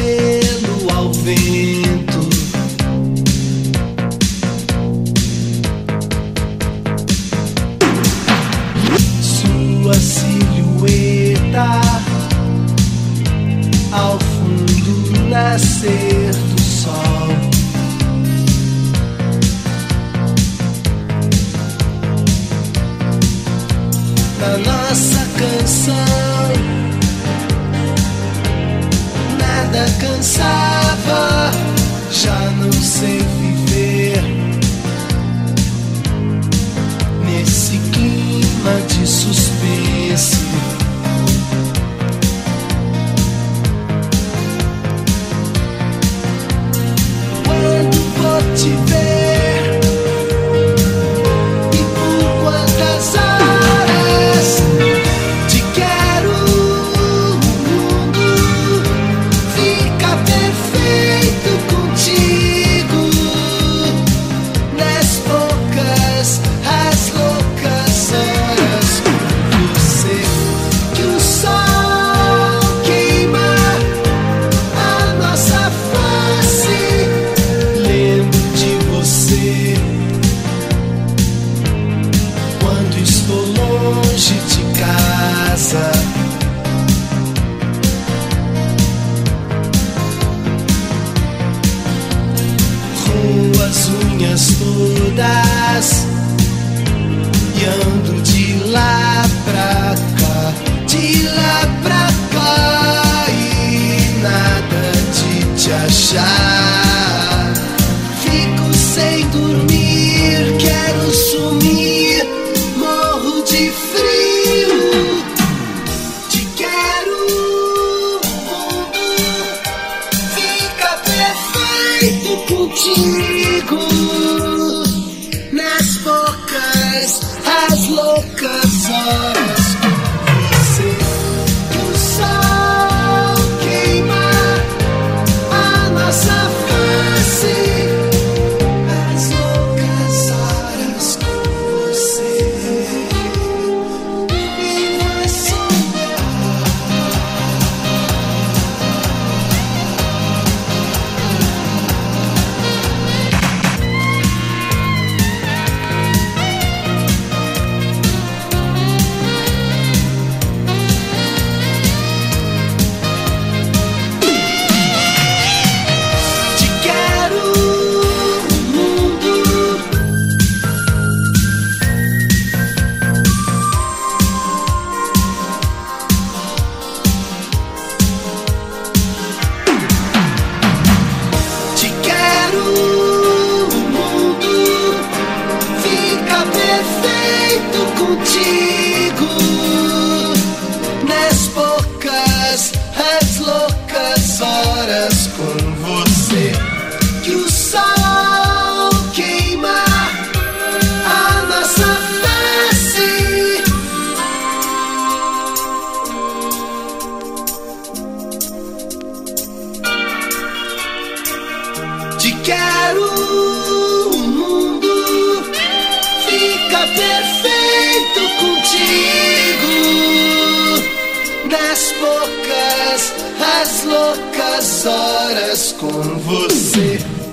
cabelo ao vento. Sua silhueta ao fundo nascer do sol. Na nossa canção nada cansava, já não sei viver nesse clima de suspense. Quando vou te ver e por quantas horas te quero, o mundo fica perfeito contigo. Nas poucas, as loucas horas com você, que o sol queima a nossa face. Lembro de você quando estou longe de casa. Com as unhas todas e ando de lá pra cá, de lá pra cá, e nada de te achar. Fico sem dormir, quero sumir, morro de frio. Te quero, o mundo fica perfeito contigo. Nas poucas, as loucas horas com você, que o sol queima a nossa face. As loucas horas com você, e não é só te quero, o mundo te quero, o mundo fica perfeito contigo. Nas poucas, as loucas horas com você, que o sol queima a nossa face. Te quero, o mundo fica perfeito contigo. Nas poucas, as loucas horas com você.